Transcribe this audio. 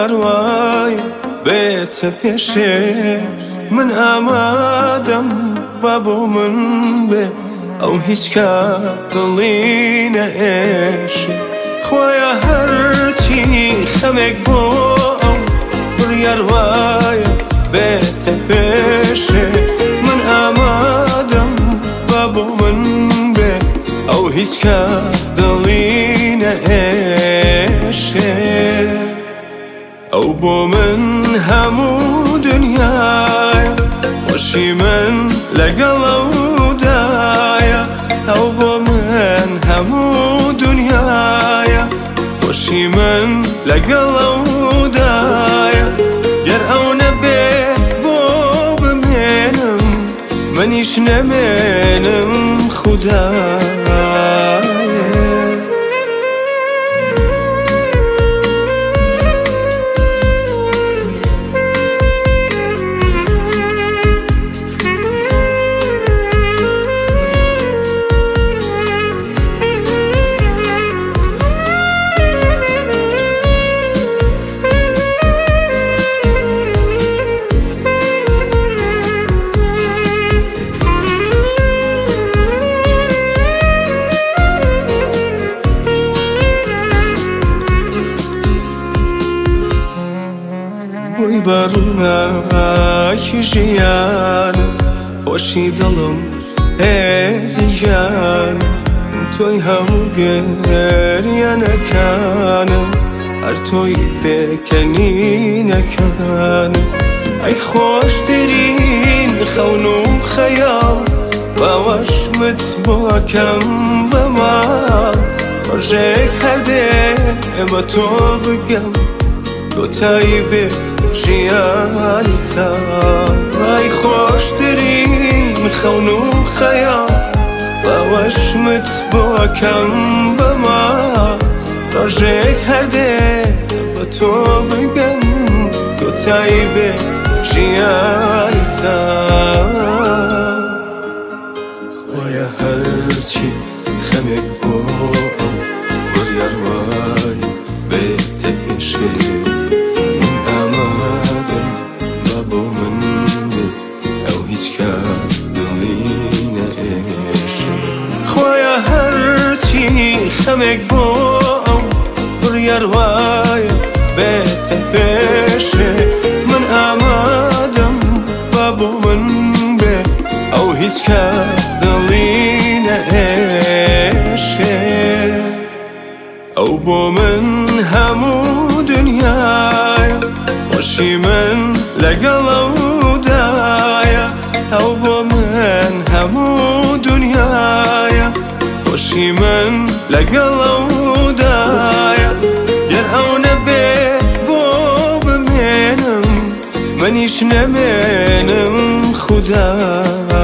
یاروای بێتە پێشێ من ئامادەم با بۆ من بێ ئەو هیچ کات دڵی نەئێشێ خۆیە هەرچی خەمێک بۆ ئەو بڕیار وایە بێتە پێشێ من ئامادەم با بۆ من بێ ئەو هیچ کات دڵی نەئێشێ ئەو بۆ من هەموو دنیایە خۆشی من لەگەڵ ئەودایە ئەو بۆ من هەموو دنیایە خۆشی من لەگەڵ ئەودایە گەر ئەو نەبێ بۆ بمێنم منیش نەمێنم خودایە وەی بەڕووناکی ژیانم خۆشی دڵم هێزی ژیانم تۆی هەموو گەریانەکانم هەر تۆی پێکەنینەکانم ئەی خۆشترین خەون و خەیاڵ باوەشمت بۆ ئەکەم بەماڵ ڕۆژێک هەردێ بە تۆ بگەم کۆتایی بێ ژیانی تا ئای خۆشترین خەون و خەیاڵ باوەشمت بۆ ئەکەم بەماڵ ڕۆژێک هەردێ بە تۆ بگەم کۆتایی بێ ژیانی تا خۆیە هەرچی خەمێک بۆ ئەو بڕیار وای بێتە پێشێ خەمێک بۆ ئەو بڕیار وایە بێتە پێشێ من ئامادەم با بۆ من بێ ئەو هیچ کات دڵی نەئێشێ ئەو بۆ من هەموو دنیایە خۆشی من لەگەڵ ئەودایە ئەو بۆ من هەموو دنیایە خۆشی من لەگەڵ ئەودایە گەر ئەو نەبێ بۆ بمێنم منیش نەمێنم خودایە